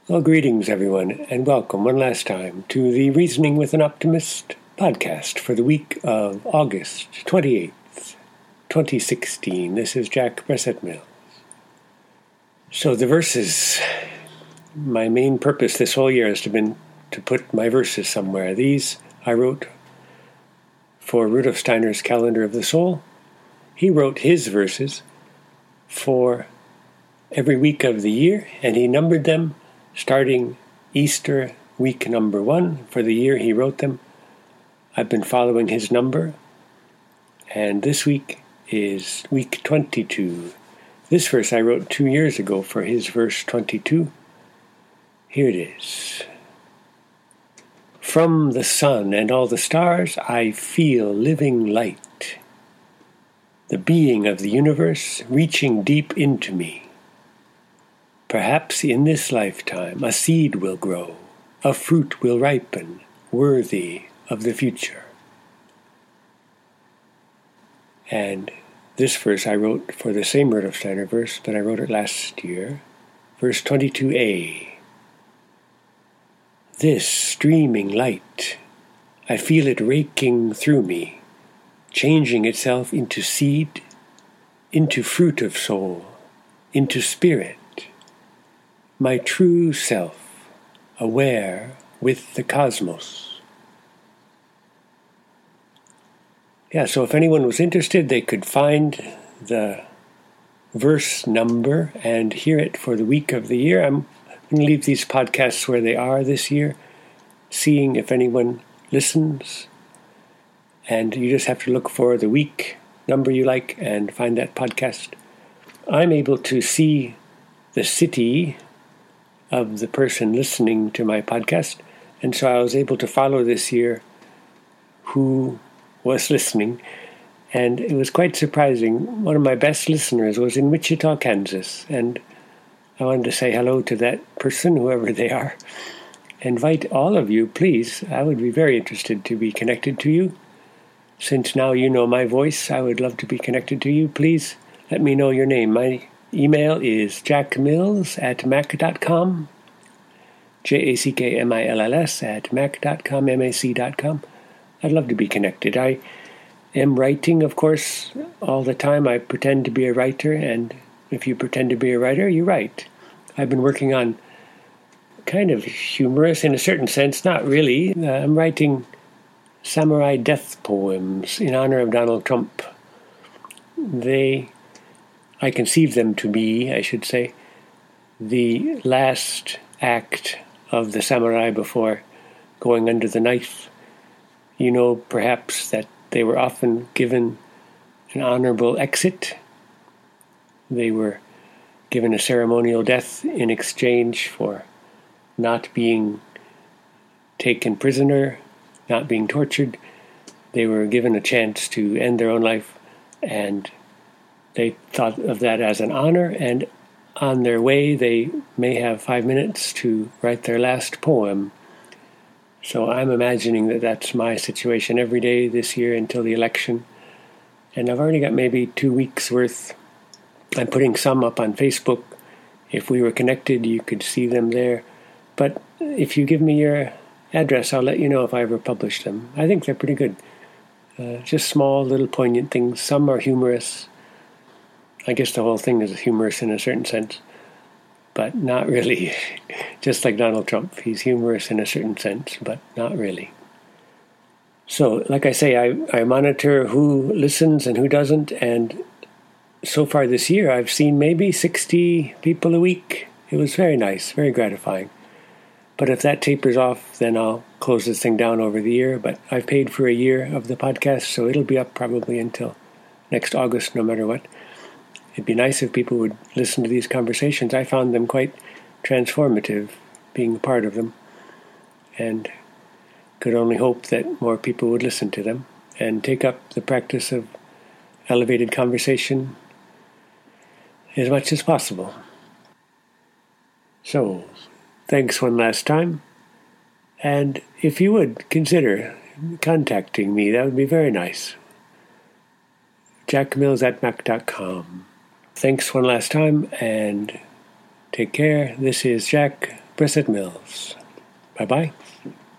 Well, greetings, everyone, and welcome one last time to the Reasoning with an Optimist podcast for the week of August 28th, 2016. This is Jack Bressett Mills. So the verses, my main purpose this whole year has been to put my verses somewhere. These I wrote for Rudolf Steiner's Calendar of the Soul. He wrote his verses for every week of the year, and he numbered them starting Easter week number 1 for the year he wrote them. I've been following his number, and this week is week 22. This verse I wrote 2 years ago for his verse 22. Here it is. From the sun and all the stars I feel living light, the being of the universe reaching deep into me. Perhaps in this lifetime a seed will grow, a fruit will ripen, worthy of the future. And this verse I wrote for the same Rudolf Steiner verse, but I wrote it last year, verse 22a. This streaming light, I feel it raking through me, changing itself into seed, into fruit of soul, into spirit, my true self, aware with the cosmos. So if anyone was interested, they could find the verse number and hear it for the week of the year. I'm going to leave these podcasts where they are this year, seeing if anyone listens. And you just have to look for the week number you like and find that podcast. I'm able to see the city of the person listening to my podcast, and so I was able to follow this year who was listening, and it was quite surprising. One of my best listeners was in Wichita, Kansas, and I wanted to say hello to that person, whoever they are. Invite all of you, please. I would be very interested to be connected to you. Since now you know my voice, I would love to be connected to you. Please let me know your name. My email is jackmills@mac.com, jackmills@mac.com, mac.com. I'd love to be connected. I am writing, of course, all the time. I pretend to be a writer, and if you pretend to be a writer, you write. I've been working on kind of humorous, in a certain sense, not really. I'm writing samurai death poems in honor of Donald Trump. I conceive them to be, I should say, the last act of the samurai before going under the knife. You know, perhaps, that they were often given an honorable exit. They were given a ceremonial death in exchange for not being taken prisoner, not being tortured. They were given a chance to end their own life, and they thought of that as an honor, and on their way they may have 5 minutes to write their last poem. So I'm imagining that that's my situation every day this year until the election. And I've already got maybe 2 weeks worth. I'm putting some up on Facebook. If we were connected, you could see them there. But if you give me your address, I'll let you know if I ever publish them. I think they're pretty good. Just small, little poignant things. Some are humorous. I guess the whole thing is humorous in a certain sense, but not really. Just like Donald Trump, he's humorous in a certain sense, but not really. So, like I say, I monitor who listens and who doesn't, and so far this year I've seen maybe 60 people a week. It was very nice, very gratifying. But if that tapers off, then I'll close this thing down over the year. But I've paid for a year of the podcast, so it'll be up probably until next August, no matter what. It'd be nice if people would listen to these conversations. I found them quite transformative, being a part of them, and could only hope that more people would listen to them and take up the practice of elevated conversation as much as possible. So, thanks one last time, and if you would consider contacting me, that would be very nice. jackmills@mac.com. Thanks one last time, and take care. This is Jack Brissett Mills. Bye-bye.